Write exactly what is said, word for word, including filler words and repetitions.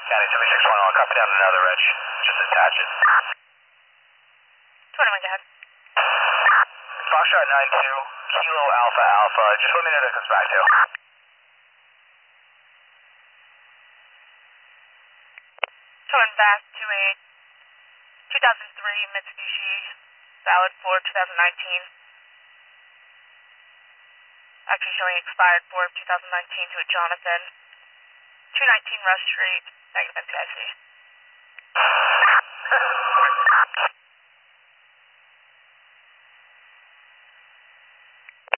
County seven six one, I'll copy down another reg. Just attach it. twenty-one, go ahead. Foxtrot nine two, Kilo Alpha Alpha. Just let me know that it comes back to. Coming back to a two thousand three Mitsubishi Valid for twenty nineteen. Actually showing expired for twenty nineteen to a Jonathan. two nineteen Rush Street, negative N P I C.